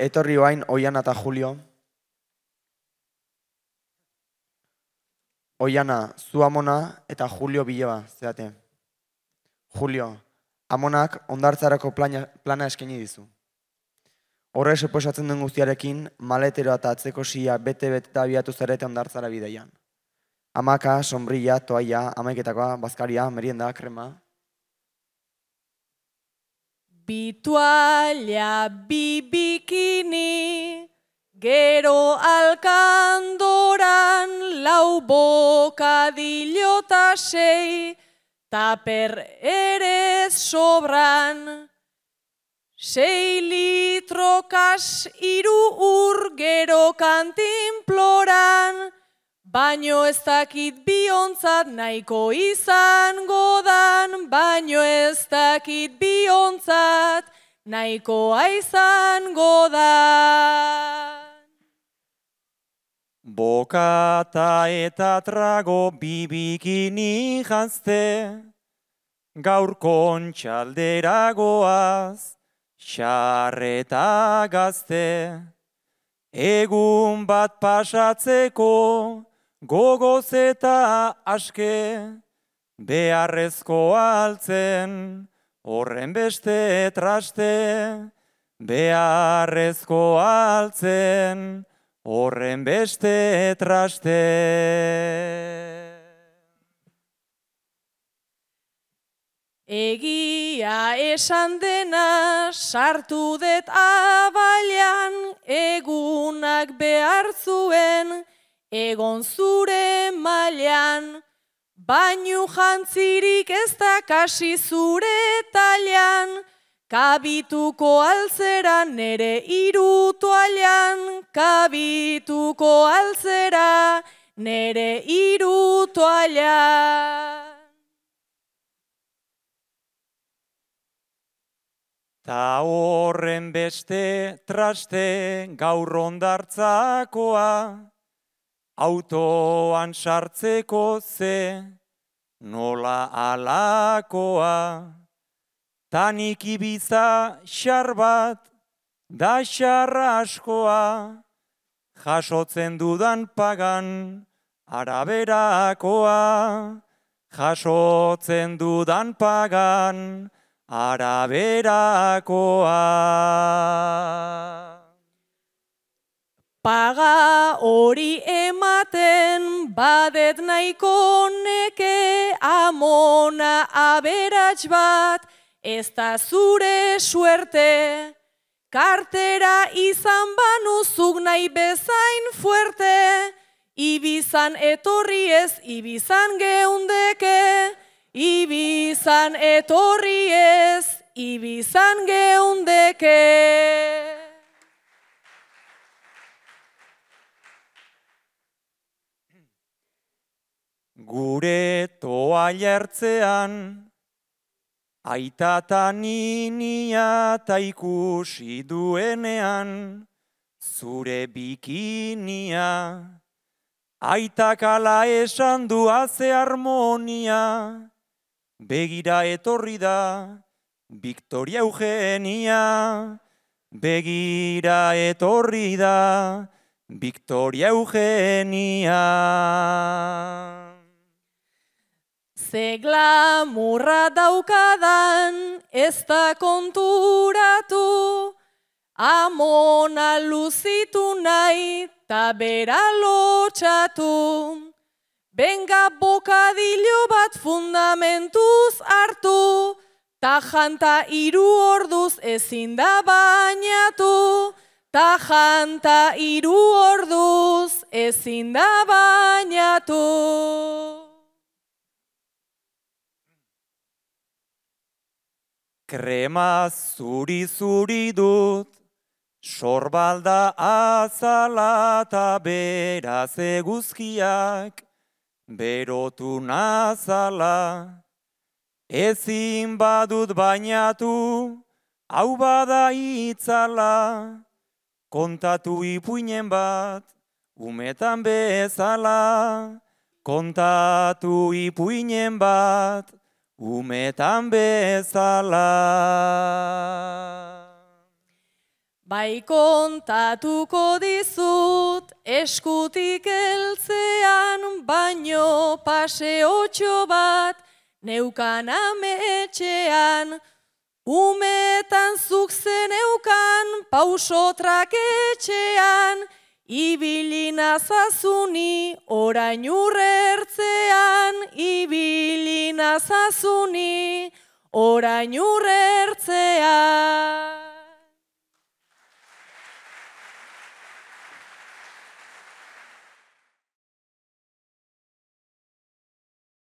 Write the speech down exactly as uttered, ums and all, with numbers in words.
Etorri oain Oiana eta Julio. Oiana, zu amona eta Julio biloba, zeate. Julio, amonak ondartzarako plana, plana eskaini dizu. Horre suposatzen den guztiarekin, maleteroa eta atzeko sia bete-bete eta abiatu zarete ondartzara bideian. Amaka, sombrilla, toaia, amaiketakoa, bazkaria, merienda, krema. Bi toalla, bi bikini, gero alkandoran, lau bokadillo ta sei, taper ere sobran. Sei litro kas iru ur gero kantinploran, baino ez dakit biontzat nahiko izango dan, baino ez dakit biontzat nahikoa izango dan. Bokata eta trago bibikini jazte, gaur kontxaldera goaz, xarreta gazte. Egun bat pasatzeko, gogoz eta aske, beharrezko altzen, horren beste traste. Beharrezko altzen, horren beste traste. Egia esan dena sartu det abailan, egunak behar zuen egon zure mailan, bainu jantzirik ez da kasi zure talian, kabituko altzera nere hiru toallan, kabituko altzera nere hiru toallan. Ta horren beste traste gaur ondartzakoa, autoan sartzeko ze nola alakoa. Tanik ibiza xar bat da xarra askoa, jasotzen dudan pagan araberakoa, jasotzen dudan pagan araberakoa. Paga hori ematen badet nahiko neke, amona aberats bat ez da zure suerte. Kartera izan banuzuk nahi bezain fuerte, ibizan etorri ez, ibizan geundeke. Ibizan etorri ez, ibizan geundeke. Gure toaila ertzean, aita ta ninia ta ikusi duenean, zure bikinia. Aitak ala esan du haze harmonia, begira etorri da Victoria Eugenia, begira etorri da Victoria Eugenia. Ze glamurra daukadan ez da konturatu, amona luzitu nahi ta bera lotxatu. Benga bokadillo bat fundamentuz hartu, ta janta hiru orduz ezin da bainatu, ta janta hiru orduz ezin da bainatu. Krema zuri-zuri dut, sorbalda azala ta beraz eguzkiak, berotu nazala. Ezin badut bainatu, hau bada itzala, kontatu ipuinen bat, umetan bezala. Kontatu ipuinen bat, umetan bezala. Bai kontatuko dizut eskutik heltzean, baino paseotxo bat neukan ametxean. Umetan zuk zeneukan pauso traketxean, ibili nazazuni orain urrertzean, ibili nazazuni orain urrertzean.